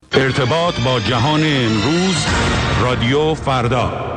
ارتباط با جهان امروز، رادیو فردا.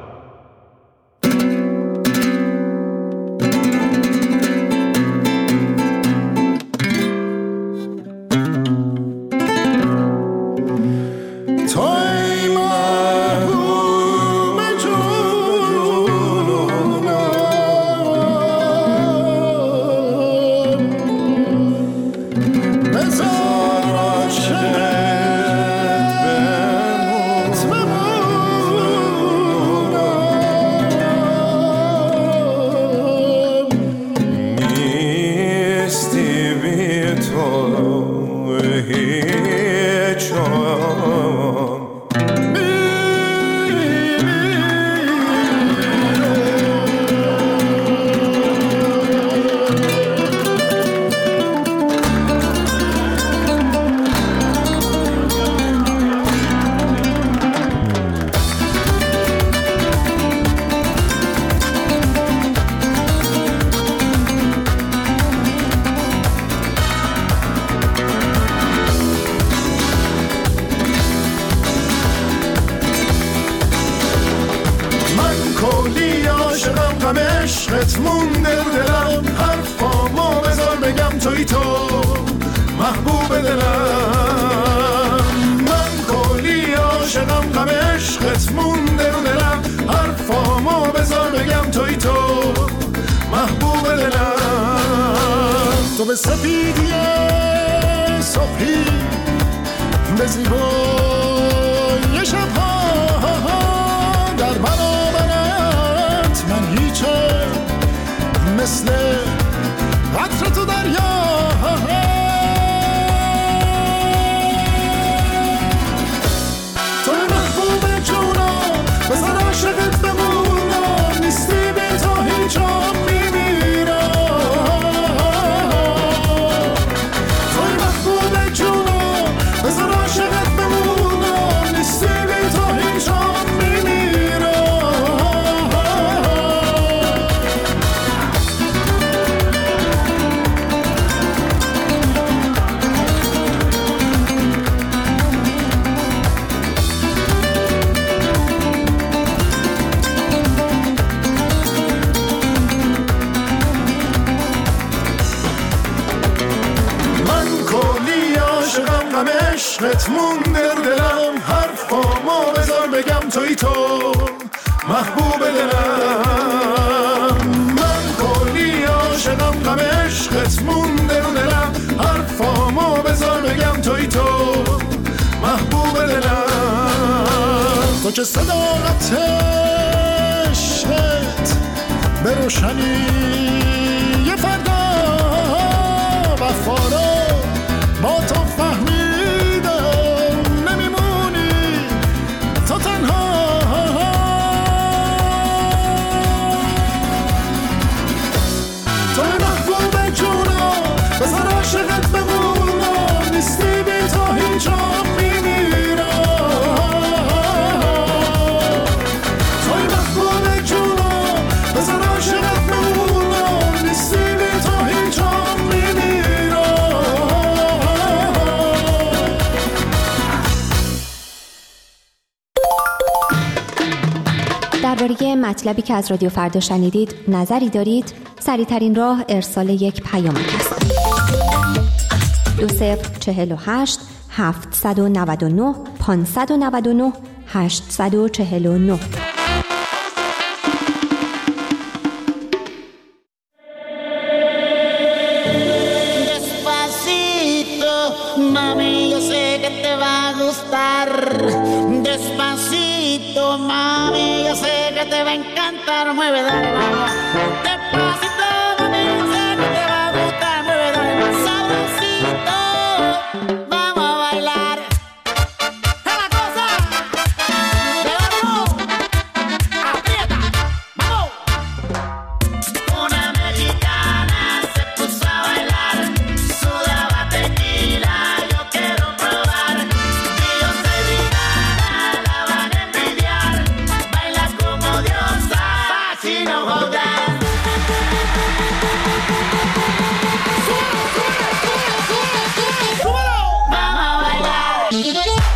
تو به سفیدی صبحی به زیبای شبها در برابرت من هیچم مثل قطره تو دریا تو محبوب جونم بزن عاشقت بمونم نیستی بی تو هیچم عشقت مونده رو دلم حرفامو بذار بگم توی تو محبوب دلم من کلی عاشقم غم عشقت مونده رو دلم حرفامو بذار بگم توی تو محبوب دلم تو که صداقت عشقت به روشنی یه فردا وفارا با تو فهمی درباره مطلبی که از رادیو فردا شنیدید نظری دارید؟ سریع‌ترین راه ارسال یک پیامک است. 2048 799 599 849. Mami, yo sé que te va a gustar. Despacito, mami, yo sé que te va a encantar. Mueve, dale, dale. Despacito, mami, yo sé que te va a gustar. Mueve, dale, más sabrosito. Vamos a bailar. ¡Es la cosa! ¡Levántanos! ¡Aprieta! ¡Vamos! Una mexicana se puso a bailar. Sudaba tequila, yo quiero probar. Y yo soy Rihanna, la van a envidiar. Baila como diosa, she know how that. ¡Súbelo! ¡Vamos a bailar!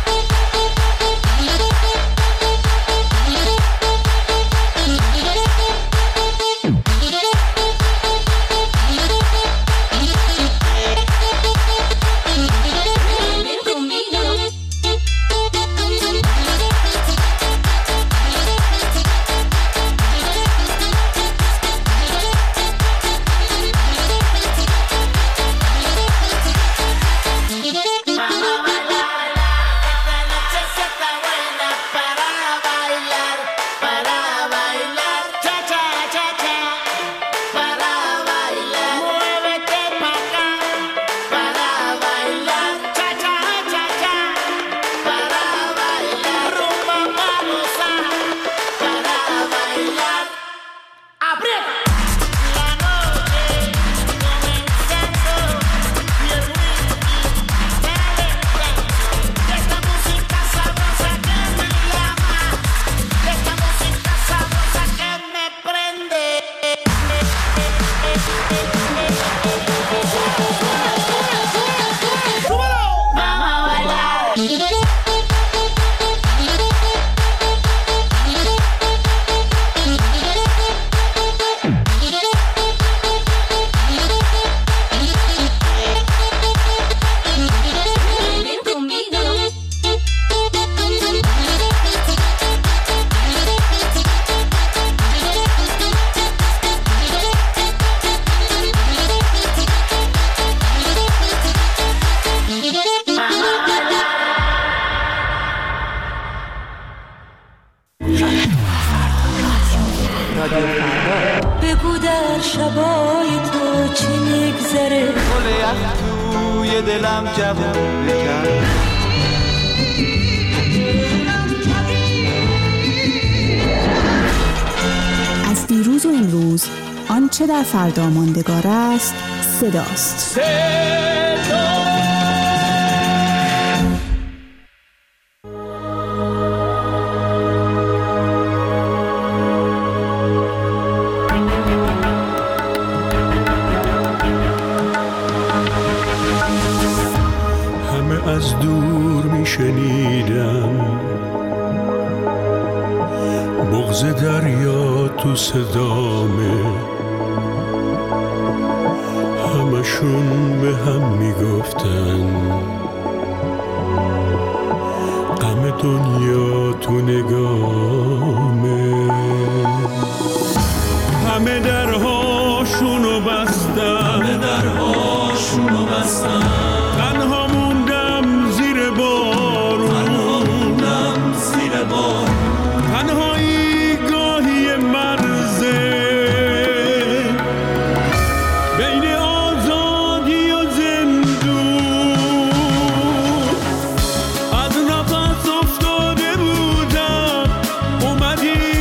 شبای تو چی میگذره، گل یخ توی دلم جوون بکن. از دیروز و امروز آنچه در فردا ماندگار است صداست. همه از دور میشنیدم بغض دریا تو صدامه، همشون به هم میگفتن غم دنیا تو نگامه. همه درهاشونو بستن، تنها موندم زیر بارون، تنهایی گاهی مرزه بین آزادی و زندون. از نفس افتاده بودم اومدی،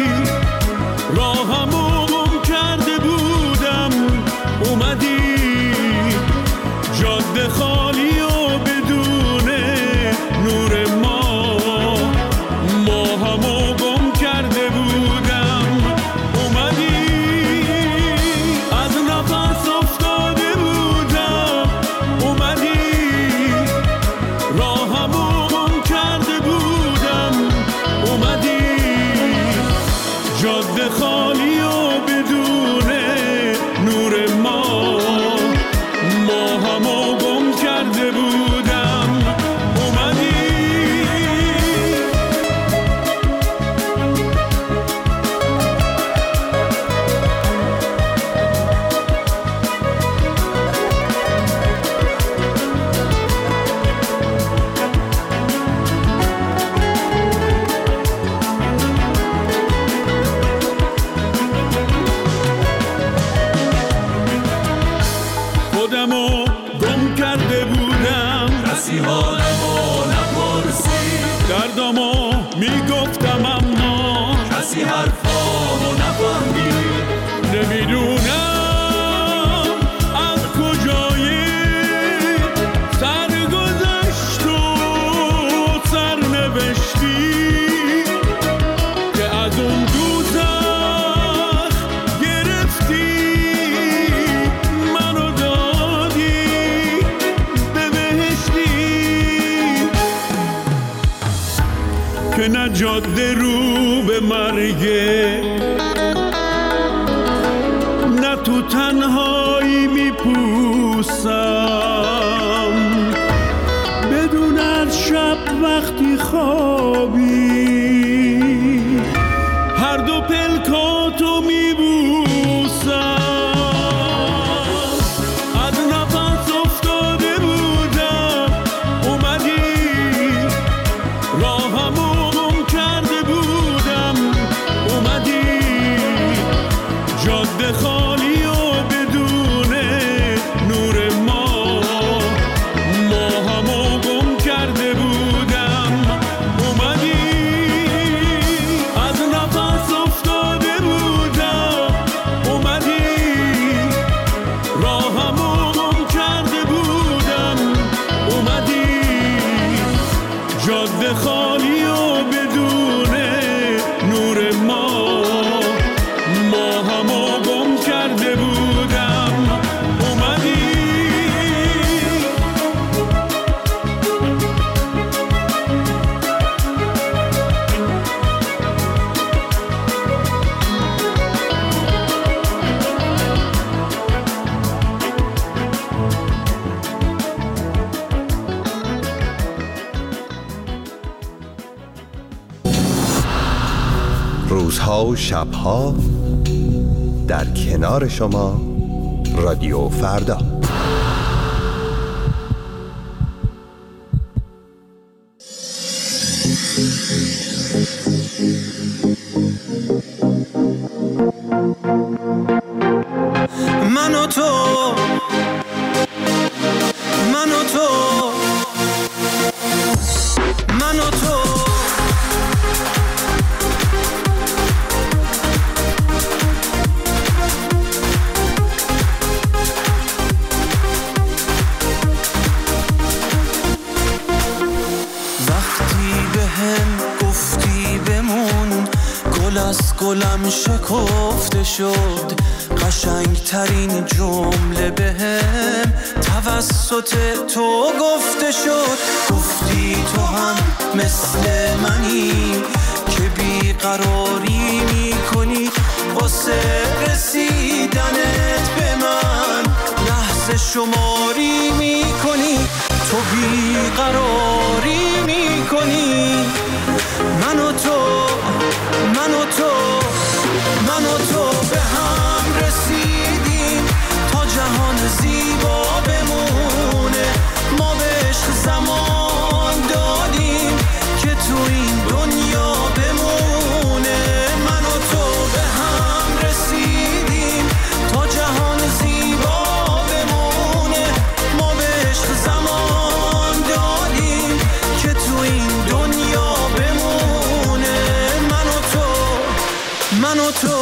راهمو گم کرده بودم اومدی، جاده خالی و بدون نور ما همو گم کرده بودم اومدی. از نفس افتاده بودم اومدی، راهمو گم کرده بودم اومدی، جاده خالی و بدون نور ما همو گم کرده بودم اومدی. خودمو گم کرده بودم، کسی حالمو نپرسید، دردمو میگفتم اما کسی حرفامو نفهمید. نمیدونم از کجای سرگذشت و سرنوشتی که از اون دوزخ گرفتی منو دادی به بهشتی، که نه جاده رو به مرگه نه تو تنهایی میپوسم، بدون از شب وقتی خوابی هر دو پلکاتو میبوسم. از نفس افتاده بودم اومدی، راهمو گم کرده بودم اومدی، جاده خالی و بدون نور ما همو گم کرده بودم اومدی. از نفس افتاده بودم اومدی، راهمو گم کرده بودم اومدی، جاده خالی و بدون نور ما همو گم کرده بودم اومدی. روزها و شبها در کنار شما رادیو فردا. از گلم شکفته شد قشنگترین جمله بهم توسط تو گفته شد. گفتی تو هم مثل منی که بیقراری میکنی واسه رسیدنت به من لحظه شماری میکنی. تو بیقراری میکنی من و تو به هم رسیدیم تا جهان زیبا بمونه. ما به عشق زمان دادیم که تو این دنیا بمونه. من و تو به هم رسیدیم تا جهان زیبا بمونه. ما به عشق زمان دادیم که تو این دنیا بمونه. من و تو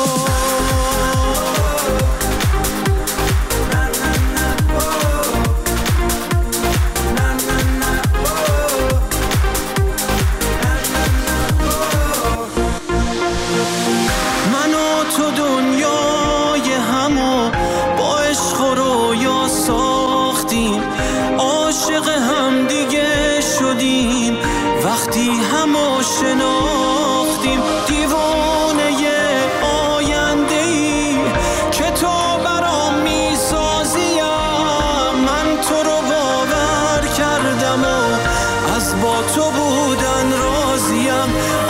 دنیای همو با عشق و رویا ساختیم. عاشق هم دیگه شدیم وقتی همو شناختیم. دیوانه آینده‌ای که تو برام میسازیم. من تو رو باور کردم و از با تو بودن راضیم.